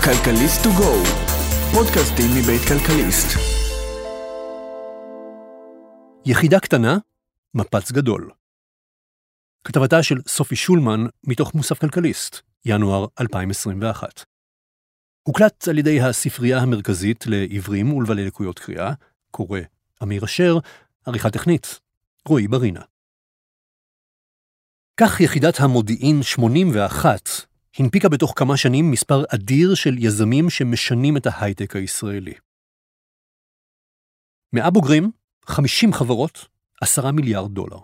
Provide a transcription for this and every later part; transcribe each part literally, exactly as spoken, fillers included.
כלכליסט טו גו, פודקאסטים מבית כלכליסט. יחידה קטנה, מפץ גדול. כתבתה של סופי שולמן מתוך מוסף כלכליסט, ינואר אלפיים עשרים ואחת. הוקלט על ידי הספרייה המרכזית לעברים ולבעלי לקויות קריאה, קורא אמיר אשר, עריכה טכנית, רועי ברינה. כך יחידת המודיעין שמונים ואחת הנפיקה בתוך כמה שנים מספר אדיר של יזמים שמשנים את ההייטק הישראלי. מאה בוגרים, חמישים חברות, עשרה מיליארד דולר.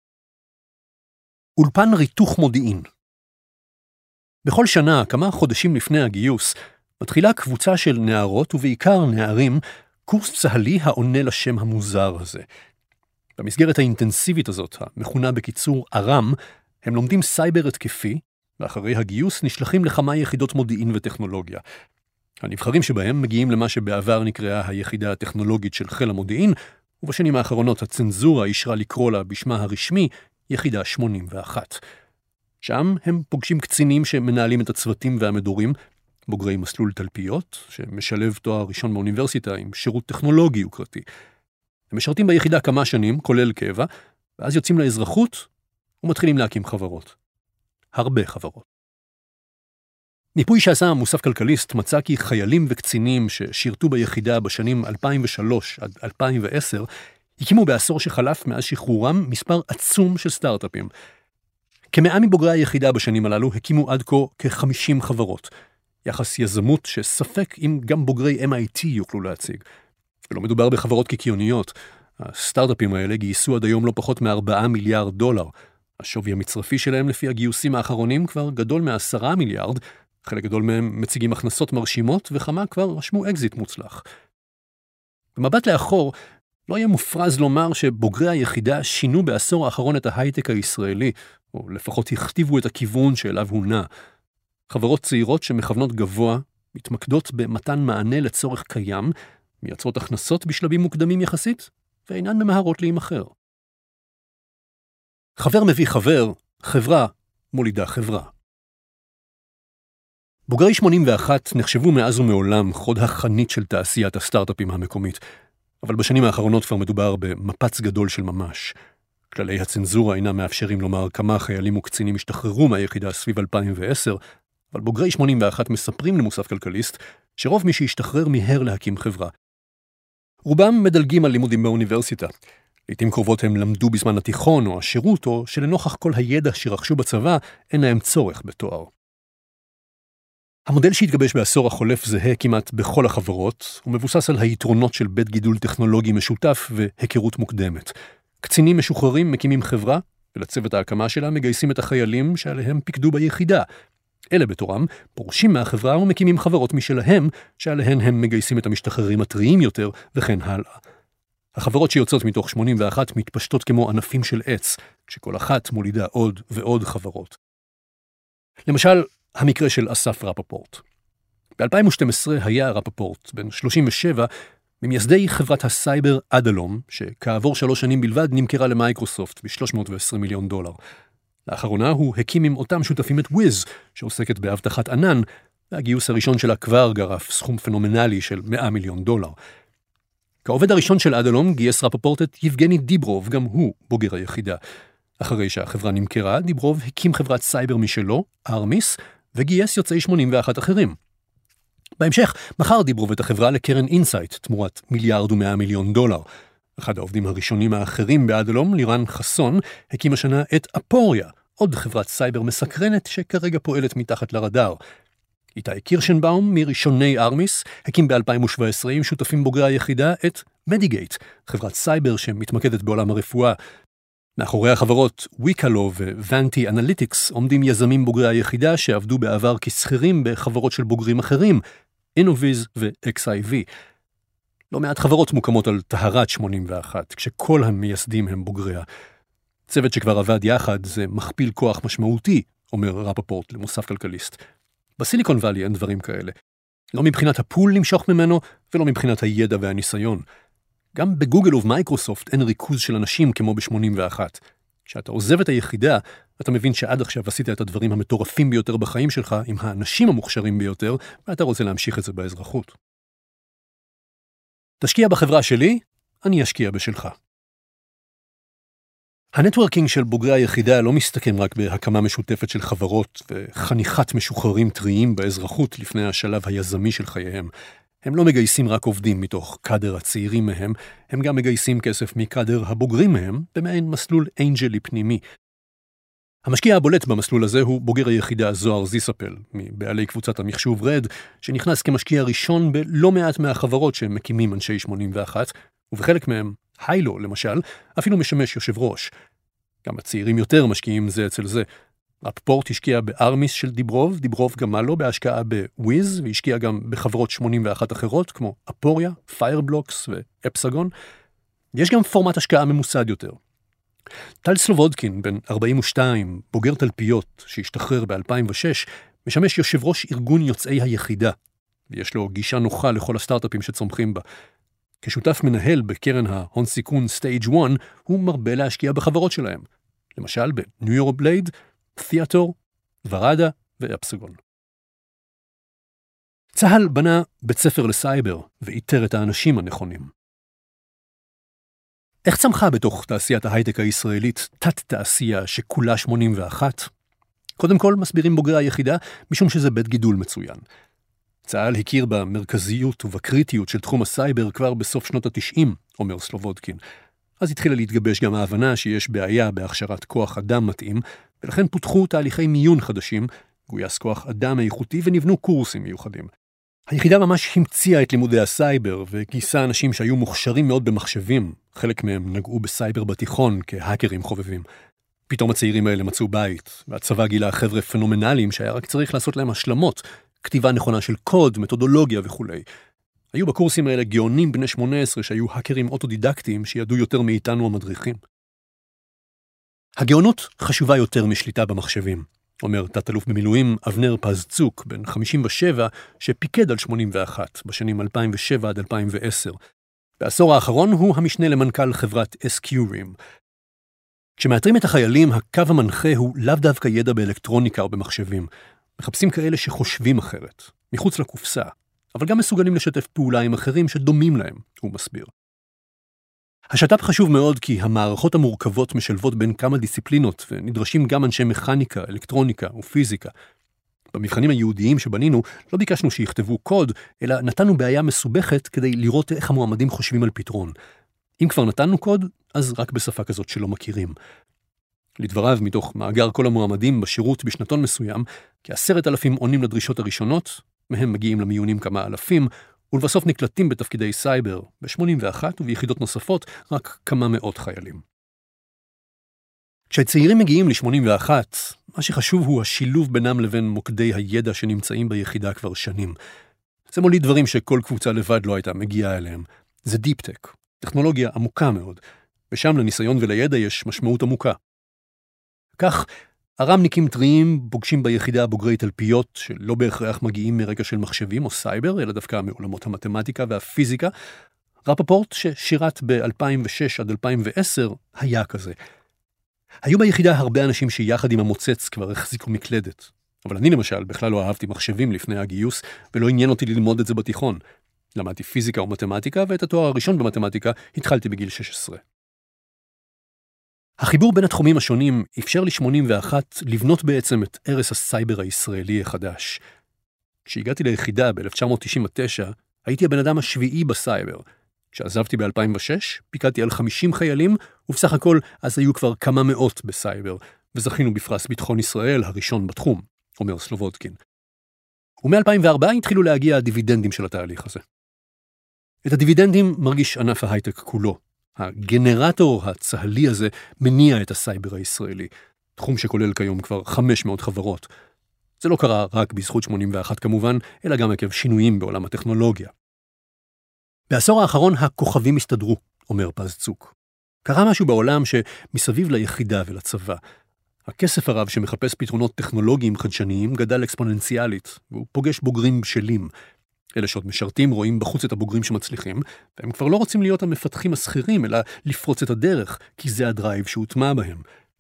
אולפן ריתוך מודיעין. בכל שנה, כמה חודשים לפני הגיוס, מתחילה קבוצה של נערות ובעיקר נערים, קורס צהלי העונה לשם המוזר הזה. במסגרת האינטנסיבית הזאת, המכונה בקיצור ארם, הם לומדים סייבר התקפי, ואחרי הגיוס נשלחים לכמה יחידות מודיעין וטכנולוגיה. הנבחרים שבהם מגיעים למה שבעבר נקראה היחידה הטכנולוגית של חיל המודיעין, ובשנים האחרונות הצנזורה אישרה לקרוא לה בשמה הרשמי, יחידה שמונים ואחת. שם הם פוגשים קצינים שמנהלים את הצוותים והמדורים, בוגרי מסלול תלפיות, שמשלב תואר ראשון באוניברסיטה עם שירות טכנולוגי יוקרתי. הם משרתים ביחידה כמה שנים, כולל קבע, ואז יוצאים לאזרחות ומתחילים להקים חברות. הרבה חברות. ניפוי שעשה מוסף כלכליסט מצא כי חיילים וקצינים ששירתו ביחידה בשנים אלפיים ושלוש עד אלפיים ועשר הקימו בעשור שחלף מאז שחרורם מספר עצום של סטארט-אפים. כמאה מבוגרי היחידה בשנים הללו הקימו עד כה כ-חמישים חברות. יחס יזמות שספק אם גם בוגרי אם איי טי יוכלו להציג. ולא מדובר בחברות קיקיוניות. הסטארט-אפים האלה גייסו עד היום לא פחות מארבעה מיליארד דולר. השווי המצרפי שלהם לפי הגיוסים האחרונים כבר גדול מעשרה מיליארד, חלק גדול מהם מציגים הכנסות מרשימות וכמה כבר רשמו אקזיט מוצלח. במבט לאחור, לא יהיה מופרז לומר שבוגרי היחידה שינו בעשור האחרון את ההייטק הישראלי, או לפחות הכתיבו את הכיוון שאליו הוא נע. חברות צעירות שמכוונות גבוה, מתמקדות במתן מענה לצורך קיים, מייצרות הכנסות בשלבים מוקדמים יחסית, ואינן ממהרות להימחר. חבר מביא חבר, חברה מולידה חברה. בוגרי שמונים ואחת נחשבו מאז ומעולם חוד החנית של תעשיית הסטארט-אפים המקומית, אבל בשנים האחרונות כבר מדובר במפץ גדול של ממש. כללי הצנזורה אינם מאפשרים לומר כמה חיילים וקצינים השתחררו מהיחידה סביב אלפיים ועשר, אבל בוגרי שמונים ואחת מספרים למוסף כלכליסט שרוב מי שהשתחרר מיהר להקים חברה. רובם מדלגים על לימודים באוניברסיטה. לעתים קרובות הם למדו בזמן התיכון או השירות, או שלנוכח כל הידע שרכשו בצבא, אין להם צורך בתואר. המודל שהתגבש בעשור החולף זהה כמעט בכל החברות, ומבוסס על היתרונות של בית גידול טכנולוגי משותף והיכרות מוקדמת. קצינים משוחררים מקימים חברה, ולצוות ההקמה שלה מגייסים את החיילים שעליהם פיקדו ביחידה. אלה בתורם פורשים מהחברה ומקימים חברות משלהם, שעליהן הם מגייסים את המשתחררים הטריים יותר, וכן הלאה. החברות שיוצאות מתוך שמונים ואחת מתפשטות כמו ענפים של עץ, כשכל אחת מולידה עוד ועוד חברות. למשל, המקרה של אסף רפפורט. ב-אלפיים ושתים עשרה היה רפפורט, בן שלושים ושבע, ממייסדי חברת הסייבר אדלום, שכעבור שלוש שנים בלבד נמכרה למייקרוסופט ב-שלוש מאות ועשרים מיליון דולר. לאחרונה הוא הקים עם אותם שותפים את וויז, שעוסקת באבטחת ענן, והגיוס הראשון שלה כבר גרף סכום פנומנלי של מאה מיליון דולר. כעובד הראשון של אדלום גייס רפפורט את יבגני דיברוב, גם הוא בוגר היחידה. אחרי שהחברה נמכרה, דיברוב הקים חברת סייבר משלו, ארמיס, וגייס יוצאי שמונים ואחת אחרים. בהמשך, מכר דיברוב את החברה לקרן אינסייט, תמורת מיליארד ומאה מיליון דולר. אחד העובדים הראשונים האחרים באדלום, לירן חסון, הקים השנה את אפוריה, עוד חברת סייבר מסקרנת שכרגע פועלת מתחת לרדאר. איתי קירשנבאום, מראשוני ארמיס, הקים ב-אלפיים ושבע עשרה עם שותפים בוגרי היחידה את מדיגייט, חברת סייבר שמתמקדת בעולם הרפואה. מאחורי החברות ויקלו וונטי אנליטיקס עומדים יזמים בוגרי היחידה שעבדו בעבר כסחירים בחברות של בוגרים אחרים, אינוביז ו-אקס איי וי. לא מעט חברות מוקמות על טהרת שמונים ואחת, כשכל המייסדים הם בוגריה. צוות שכבר עבד יחד זה מכפיל כוח משמעותי, אומר רפפורט למוסף כלכליסט. בסיליקון ואלי אין דברים כאלה. לא מבחינת הפול למשוך ממנו, ולא מבחינת הידע והניסיון. גם בגוגל ובמייקרוסופט אין ריכוז של אנשים כמו ב-שמונים ואחת. כשאתה עוזב את היחידה, אתה מבין שעד עכשיו עשית את הדברים המטורפים ביותר בחיים שלך עם האנשים המוכשרים ביותר, ואתה רוצה להמשיך את זה באזרחות. תשקיע בחברה שלי, אני אשקיע בשלך. הנטוורקינג של בוגרי היחידה לא מסתכם רק בהקמה משותפת של חברות וחניכת משוחררים טריים באזרחות לפני השלב היזמי של חייהם. הם לא מגייסים רק עובדים מתוך קאדר הצעירים מהם, הם גם מגייסים כסף מקאדר הבוגרים מהם במעין מסלול אנג'לי פנימי. המשקיע הבולט במסלול הזה הוא בוגר היחידה זוהר זיספל, מבעלי קבוצת המחשוב רד, שנכנס כמשקיע ראשון בלא מעט מהחברות שהם מקימים אנשי שמונים ואחת, ובחלק מהם, היילו למשל, אפילו משמש יושב ראש. גם הצעירים יותר משקיעים זה אצל זה. רפפורט השקיע בארמיס של דיברוב, דיברוב גמל לו בהשקעה בוויז, והשקיע גם בחברות שמונים ואחת אחרות, כמו אפוריה, פיירבלוקס ואפסגון. יש גם פורמט השקעה ממוסד יותר. טל סלובודקין, בן ארבעים ושתיים, בוגר תלפיות, שהשתחרר ב-אלפיים ושש, משמש יושב ראש ארגון יוצאי היחידה, ויש לו גישה נוחה לכל הסטארט-אפים שצומחים בה. כשותף מנהל בקרן ההון סיכון סטייג' אחת, הוא מרבה להשקיע בחברות שלהם. למשל בניורובלייד, תיאטור, ורדה ואפסגון. צהל בנה בית ספר לסייבר ואיתר את האנשים הנכונים. איך צמחה בתוך תעשיית ההייטק הישראלית תת-תעשייה שכולה שמונים ואחת? קודם כל מסבירים בוגרי היחידה משום שזה בית גידול מצוין. צהל הכיר במרכזיות ובקריטיות של תחום הסייבר כבר בסוף שנות ה-תשעים, אומר סלובודקין. אז התחילה להתגבש גם ההבנה שיש בעיה בהכשרת כוח אדם מתאים, ולכן פותחו תהליכי מיון חדשים, גויס כוח אדם איכותי ונבנו קורסים מיוחדים. היחידה ממש המציאה את לימודי הסייבר, וגייסה אנשים שהיו מוכשרים מאוד במחשבים, חלק מהם נגעו בסייבר בתיכון כהאקרים חובבים. פתאום הצעירים האלה מצאו בית, והצבא גילה חבר'ה פנומנליים שהיה רק צריך לעשות להם השלמות, כתיבה נכונה של קוד, מתודולוגיה וכו'. היו בקורסים האלה גאונים בני שמונה עשרה שהיו האקרים אוטודידקטיים שידעו יותר מאיתנו המדריכים. הגאונות חשובה יותר משליטה במחשבים, אומר תת-אלוף במילואים אבנר פז צוק, בן חמישים ושבע, שפיקד על שמונים ואחת בשנים אלפיים ושבע עד אלפיים ועשר. בעשור האחרון הוא המשנה למנכ"ל חברת אס-קיו-רים. כשמאתרים את החיילים, הקו המנחה הוא לאו דווקא ידע באלקטרוניקה או במחשבים. מחפשים כאלה שחושבים אחרת, מחוץ לקופסה, אבל גם מסוגלים לשתף פעולה עם אחרים שדומים להם, הוא מסביר. השת"פ חשוב מאוד כי המערכות המורכבות משלבות בין כמה דיסציפלינות, ונדרשים גם אנשי מכניקה, אלקטרוניקה ופיזיקה. במבחנים היהודיים שבנינו לא ביקשנו שיכתבו קוד, אלא נתנו בעיה מסובכת כדי לראות איך המועמדים חושבים על פתרון. אם כבר נתנו קוד, אז רק בשפה כזאת שלא מכירים. לדבריו, מתוך מאגר כל המועמדים בשירות בשנתון מסוים, כעשרת אלפים עונים לדרישות הראשונות, מהם מגיעים למיונים כמה אלפים, ולבסוף נקלטים בתפקידי סייבר, ב-שמונים ואחת וביחידות נוספות רק כמה מאות חיילים. כשהצעירים מגיעים ל-שמונים ואחת, מה שחשוב הוא השילוב בינם לבין מוקדי הידע שנמצאים ביחידה כבר שנים. זה מוליד דברים שכל קבוצה לבד לא הייתה מגיעה אליהם. זה דיפ-טק, טכנולוגיה עמוקה מאוד, ושם לניסיון ולידע יש משמעות עמוקה. כך, הרמניקים טריים פוגשים ביחידה בוגרי תלפיות שלא בהכרח מגיעים מרגע של מחשבים או סייבר, אלא דווקא מעולמות המתמטיקה והפיזיקה. רפפורט ששירת ב-אלפיים ושש עד אלפיים ועשר היה כזה. היו ביחידה הרבה אנשים שיחד עם המוצץ כבר החזיקו מקלדת. אבל אני למשל בכלל לא אהבתי מחשבים לפני הגיוס, ולא עניין אותי ללמוד את זה בתיכון. למדתי פיזיקה ומתמטיקה, ואת התואר הראשון במתמטיקה התחלתי בגיל שש עשרה. החיבור בין התחומים השונים אפשר ל-שמונים ואחת לבנות בעצם את ערש הסייבר הישראלי החדש. כשהגעתי ליחידה ב-אלף תשע מאות תשעים ותשע, הייתי הבן אדם השביעי בסייבר. כשעזבתי ב-אלפיים ושש, פיקדתי על חמישים חיילים, ובסך הכל אז היו כבר כמה מאות בסייבר, וזכינו בפרס ביטחון ישראל הראשון בתחום, אומר סלובודקין. ומ-אלפיים וארבע התחילו להגיע הדיבידנדים של התהליך הזה. את הדיבידנדים מרגיש ענף ההייטק כולו. הגנרטור הצהלי הזה מניע את הסייבר הישראלי, תחום שכולל כיום כבר חמש מאות חברות. זה לא קרה רק בזכות שמונים ואחת כמובן, אלא גם עקב שינויים בעולם הטכנולוגיה. בעשור האחרון הכוכבים הסתדרו, אומר פז צוק. קרה משהו בעולם שמסביב ליחידה ולצבא. הכסף הרב שמחפש פתרונות טכנולוגיים חדשניים גדל אקספוננציאלית, והוא פוגש בוגרים בשלים. אלה שעוד משרתים רואים בחוץ את הבוגרים שמצליחים, והם כבר לא רוצים להיות המפתחים הסחירים, אלא לפרוץ את הדרך, כי זה הדרייב שהוטמע בהם.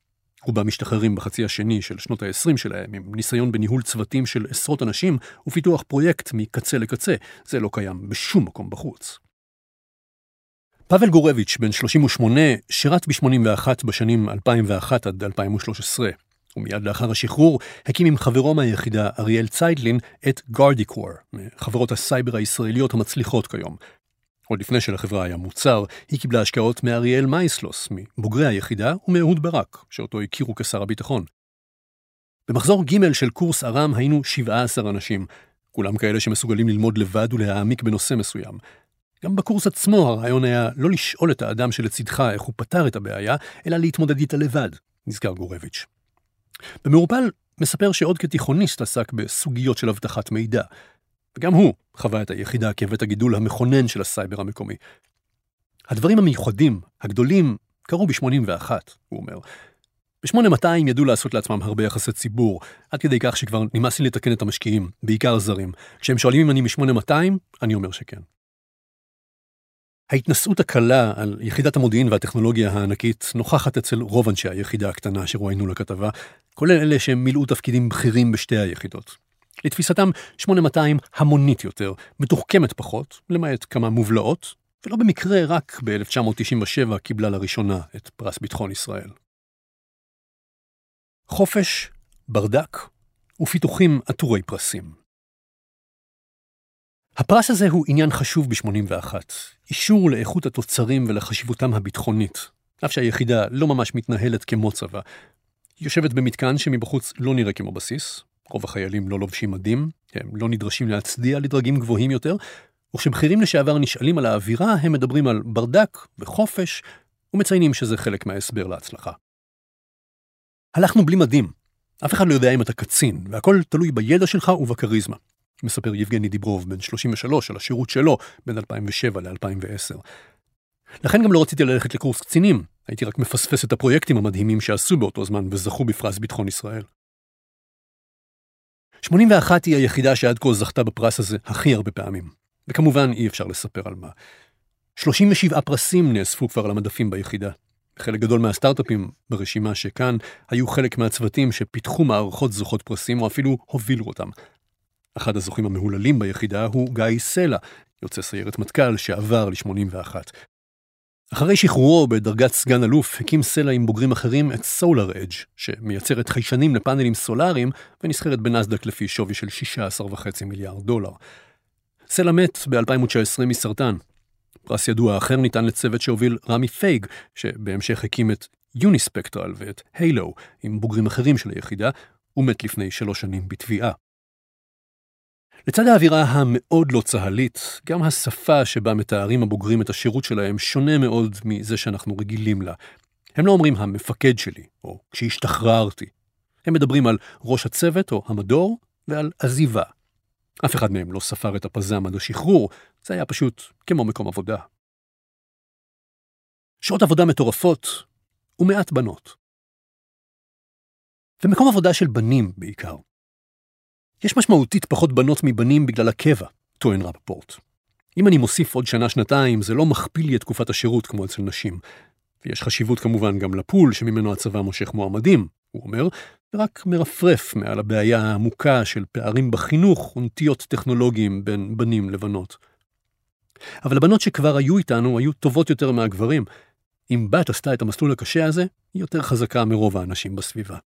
רובם משתחררים בחצי השני של שנות ה-עשרים שלהם, עם ניסיון בניהול צוותים של עשרות אנשים ופיתוח פרויקט מקצה לקצה. זה לא קיים בשום מקום בחוץ. פאבל גורביץ', בן שלושים ושמונה, שירת ב-שמונים ואחת בשנים אלפיים ואחת עד אלפיים ושלוש עשרה. ומיד לאחר השחרור הקים עם חברו מהיחידה אריאל ציידלין את גארדיקור, מחברות הסייבר הישראליות המצליחות כיום. עוד לפני שלחברה היה מוצר, היא קיבלה השקעות מאריאל מייסלוס, מבוגרי היחידה, ומאהוד ברק, שאותו הכירו כשר הביטחון. במחזור ג' של קורס ארם היינו שבעה עשר אנשים, כולם כאלה שמסוגלים ללמוד לבד ולהעמיק בנושא מסוים. גם בקורס עצמו הרעיון היה לא לשאול את האדם שלצדך איך הוא פתר את הבעיה, אלא להתמודד איתה לבד, נזכר גורביץ'. במעורפל מספר שעוד כתיכוניסט עסק בסוגיות של הבטחת מידע, וגם הוא חווה את היחידה כבית הגידול המכונן של הסייבר המקומי. הדברים המיוחדים, הגדולים, קרו ב-שמונים ואחת, הוא אומר. ב-שמונה מאתיים ידעו לעשות לעצמם הרבה יחסי ציבור, עד כדי כך שכבר נמאס לי לתקן את המשקיעים, בעיקר הזרים. כשהם שואלים אם אני מ-שמונה מאתיים, אני אומר שכן. ההתנסות הקלה על יחידת המודיעין והטכנולוגיה הענקית נוכחת אצל רוב אנשי היחידה הקטנה שרואינו לכתבה, כולל אלה שהם מילאו תפקידים בכירים בשתי היחידות. לתפיסתם, שמונה מאתיים המונית יותר, מתוחכמת פחות, למעט כמה מובלעות, ולא במקרה רק ב-אלף תשע מאות תשעים ושבע קיבלה לראשונה את פרס ביטחון ישראל. חופש, ברדק ופיתוחים עטורי פרסים. הפרס הזה הוא עניין חשוב ב-שמונים ואחת, אישור לאיכות התוצרים ולחשיבותם הביטחונית, אף שהיחידה לא ממש מתנהלת כמו צבא. היא יושבת במתקן שמבחוץ לא נראה כמו בסיס, רוב החיילים לא לובשים מדים, הם לא נדרשים להצדיע לדרגים גבוהים יותר, וכשבכירים לשעבר נשאלים על האווירה, הם מדברים על ברדק וחופש, ומציינים שזה חלק מההסבר להצלחה. הלכנו בלי מדים, אף אחד לא יודע אם אתה קצין, והכל תלוי בידע שלך ובקריזמה. מספר יבגני דיברוב, בן שלושים ושלוש, על השירות שלו בין אלפיים ושבע ל-אלפיים ועשר. לכן גם לא רציתי ללכת לקורס קצינים, הייתי רק מפספס את הפרויקטים המדהימים שעשו באותו זמן וזכו בפרס ביטחון ישראל. שמונים ואחת היא היחידה שעד כה זכתה בפרס הזה הכי הרבה פעמים, וכמובן אי אפשר לספר על מה. שלושים ושבעה פרסים נאספו כבר על המדפים ביחידה. חלק גדול מהסטארט-אפים ברשימה שכאן היו חלק מהצוותים שפיתחו מערכות זוכות פרסים או אפילו הובילו אותם. אחד הזוכים המהוללים ביחידה הוא גיא סלע, יוצא סיירת מטכ"ל שעבר ל-שמונים ואחת. אחרי שחרורו בדרגת סגן אלוף, הקים סלע עם בוגרים אחרים את סולר אדג' שמייצרת חיישנים לפאנלים סולאריים ונסחרת בנסדק לפי שווי של שישה עשר וחצי מיליארד דולר. סלע מת ב-אלפיים ותשע עשרה מסרטן. פרס ידוע אחר ניתן לצוות שהוביל רמי פייג, שבהמשך הקים את יוניספקטרל ואת הילו עם בוגרים אחרים של היחידה, ומת לפני שלוש שנים בתביעה. לצד האווירה המאוד לא צהלית, גם השפה שבה מתארים הבוגרים את השירות שלהם שונה מאוד מזה שאנחנו רגילים לה. הם לא אומרים המפקד שלי, או כשהשתחררתי. הם מדברים על ראש הצוות או המדור, ועל עזיבה. אף אחד מהם לא ספר את הפזם עד השחרור, זה היה פשוט כמו מקום עבודה. שעות עבודה מטורפות, ומעט בנות. ומקום עבודה של בנים בעיקר. יש משמעותית פחות בנות מבנים בגלל הקבע, טוען רפפורט. אם אני מוסיף עוד שנה-שנתיים, זה לא מכפיל לי את תקופת השירות כמו אצל נשים. ויש חשיבות כמובן גם לפול שממנו הצבא מושך מועמדים, הוא אומר, ורק מרפרף מעל הבעיה העמוקה של פערים בחינוך ונטיות טכנולוגיים בין בנים לבנות. אבל הבנות שכבר היו איתנו היו טובות יותר מהגברים. אם בת עשתה את המסלול הקשה הזה, היא יותר חזקה מרוב האנשים בסביבה.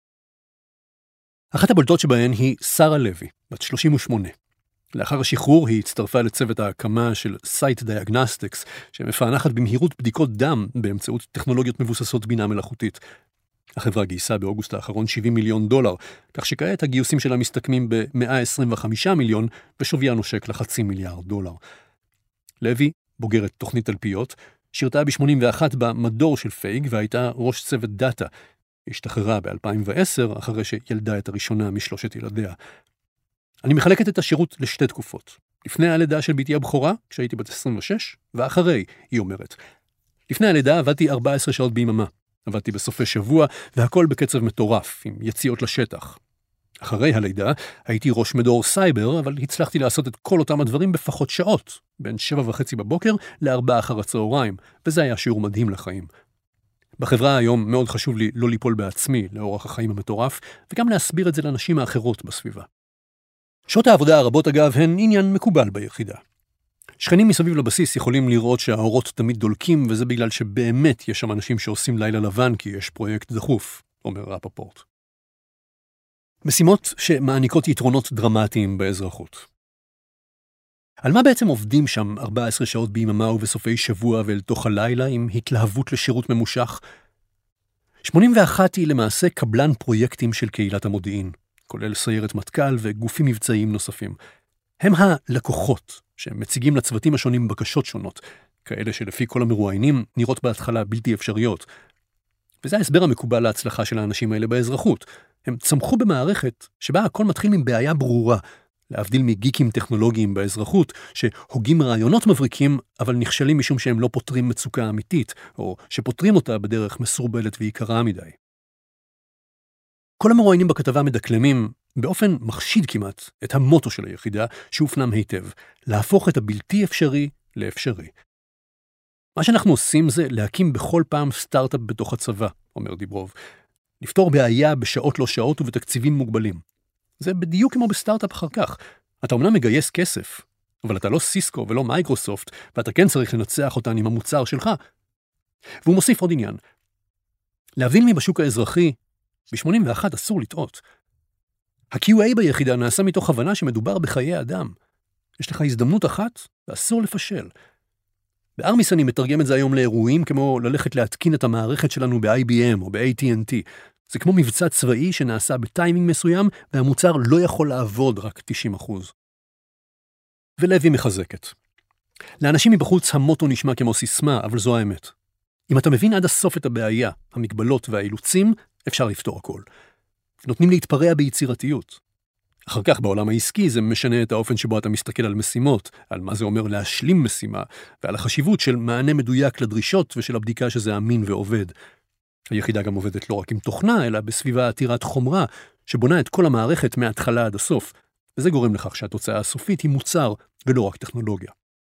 אחת הבולטות שבהן היא שרה לוי, בת שלושים ושמונה. לאחר השחרור היא הצטרפה לצוות ההקמה של Site Diagnostics, שמפענחת במהירות בדיקות דם באמצעות טכנולוגיות מבוססות בינה מלאכותית. החברה גייסה באוגוסט האחרון שבעים מיליון דולר, כך שכעת הגיוסים שלה מסתכמים ב-מאה עשרים וחמישה מיליון, ושוויה נושק לחצי מיליארד דולר. לוי, בוגרת תוכנית תלפיות, שירתה ב-שמונים ואחת במדור של פייג, והייתה ראש צוות דאטה. היא השתחררה ב-אלפיים ועשר, אחרי שילדה את הראשונה משלושת ילדיה. אני מחלקת את השירות לשתי תקופות. לפני הלידה של ביתי הבכורה, כשהייתי בת עשרים ושש, ואחרי, היא אומרת. לפני הלידה עבדתי ארבע עשרה שעות ביממה. עבדתי בסופי שבוע, והכל בקצב מטורף, עם יציאות לשטח. אחרי הלידה, הייתי ראש מדור סייבר, אבל הצלחתי לעשות את כל אותם הדברים בפחות שעות, בין שבע וחצי בבוקר לארבע אחר הצהריים, וזה היה שיעור מדהים לחיים. בחברה היום מאוד חשוב לי לא ליפול בעצמי לאורח החיים המטורף, וגם להסביר את זה לאנשים האחרות בסביבה. שעות העבודה הרבות אגב הן עניין מקובל ביחידה. שכנים מסביב לבסיס יכולים לראות שהאורות תמיד דולקים, וזה בגלל שבאמת יש שם אנשים שעושים לילה לבן כי יש פרויקט דחוף, אומר רפפורט. משימות שמעניקות יתרונות דרמטיים באזרחות. על מה בעצם עובדים שם ארבע עשרה שעות ביממה ובסופי שבוע ואל תוך הלילה עם התלהבות לשירות ממושך? שמונים ואחת היא למעשה קבלן פרויקטים של קהילת המודיעין, כולל סיירת מטכ"ל וגופים מבצעיים נוספים. הם הלקוחות שמציגים לצוותים השונים בקשות שונות, כאלה שלפי כל המרואיינים נראות בהתחלה בלתי אפשריות. וזה ההסבר המקובל להצלחה של האנשים האלה באזרחות. הם צמחו במערכת שבה הכל מתחיל מבעיה ברורה, להבדיל מגיקים טכנולוגיים באזרחות, שהוגים רעיונות מבריקים, אבל נכשלים משום שהם לא פותרים מצוקה אמיתית, או שפותרים אותה בדרך מסורבלת ויקרה מדי. כל המרואיינים בכתבה מדקלמים, באופן מחשיד כמעט, את המוטו של היחידה, שהופנם היטב, להפוך את הבלתי אפשרי לאפשרי. מה שאנחנו עושים זה להקים בכל פעם סטארט-אפ בתוך הצבא, אומר דיברוב, לפתור בעיה בשעות לא שעות ובתקציבים מוגבלים. זה בדיוק כמו בסטארט-אפ אחר כך. אתה אומנם מגייס כסף, אבל אתה לא סיסקו ולא מייקרוסופט, ואתה כן צריך לנצח אותן עם המוצר שלך. והוא מוסיף עוד עניין. להבין לי בשוק האזרחי, ב-שמונים ואחת אסור לטעות. ה-קיו איי ביחידה נעשה מתוך הבנה שמדובר בחיי אדם. יש לך הזדמנות אחת, ואסור לפשל. בארמיס אני מתרגם את זה היום לאירועים, כמו ללכת להתקין את המערכת שלנו ב-איי בי אם או ב-איי טי אנד טי. זה כמו מבצע צבאי שנעשה בטיימינג מסוים, והמוצר לא יכול לעבוד רק תשעים אחוז. ולוי מחזקת. לאנשים מבחוץ המוטו נשמע כמו סיסמה, אבל זו האמת. אם אתה מבין עד הסוף את הבעיה, המגבלות והאילוצים, אפשר לפתור הכל. נותנים להתפרע ביצירתיות. אחר כך בעולם העסקי זה משנה את האופן שבו אתה מסתכל על משימות, על מה זה אומר להשלים משימה, ועל החשיבות של מענה מדויק לדרישות ושל הבדיקה שזה אמין ועובד. היחידה גם עובדת לא רק עם תוכנה, אלא בסביבה עתירת חומרה, שבונה את כל המערכת מההתחלה עד הסוף, וזה גורם לכך שהתוצאה הסופית היא מוצר ולא רק טכנולוגיה.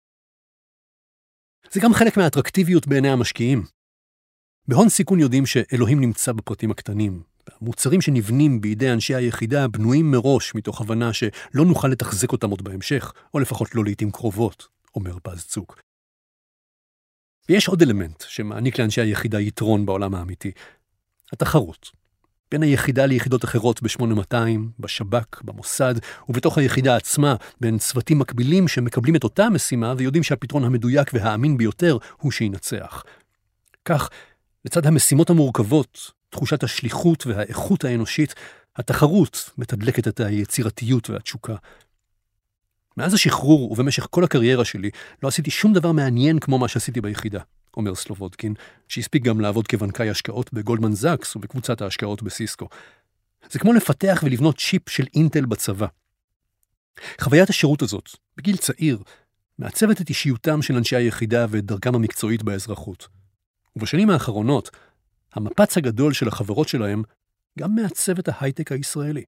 זה גם חלק מהאטרקטיביות בעיני המשקיעים. בהון סיכון יודעים שאלוהים נמצא בפרטים הקטנים, והמוצרים שנבנים בידי אנשי היחידה בנויים מראש מתוך הבנה שלא נוכל לתחזק אותם עוד בהמשך, או לפחות לא לעתים קרובות, אומר פז צוק. ויש עוד אלמנט שמעניק לאנשי היחידה יתרון בעולם האמיתי, התחרות. בין היחידה ליחידות אחרות ב-שמונה מאתיים, בשב"כ, במוסד, ובתוך היחידה עצמה, בין צוותים מקבילים שמקבלים את אותה משימה ויודעים שהפתרון המדויק והאמין ביותר הוא שינצח. כך, לצד המשימות המורכבות, תחושת השליחות והאיכות האנושית, התחרות מתדלקת את היצירתיות והתשוקה. מאז השחרור ובמשך כל הקריירה שלי לא עשיתי שום דבר מעניין כמו מה שעשיתי ביחידה, אומר סלובודקין, שהספיק גם לעבוד כבנקאי השקעות בגולדמן זאקס ובקבוצת ההשקעות בסיסקו. זה כמו לפתח ולבנות צ'יפ של אינטל בצבא. חוויית השירות הזאת, בגיל צעיר, מעצבת את אישיותם של אנשי היחידה ואת דרכם המקצועית באזרחות. ובשנים האחרונות, המפץ הגדול של החברות שלהם גם מעצב את ההייטק הישראלי.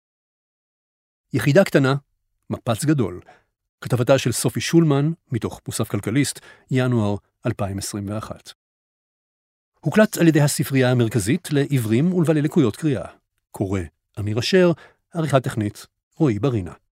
יחידה קטנה, מפץ גדול. כתבתה של סופי שולמן, מתוך מוסף כלכליסט, ינואר אלפיים עשרים ואחת. הוקלט על ידי הספרייה המרכזית לעברים ולבעלי לקויות קריאה. קורא אמיר אשר, עריכה טכנית, רועי ברינה.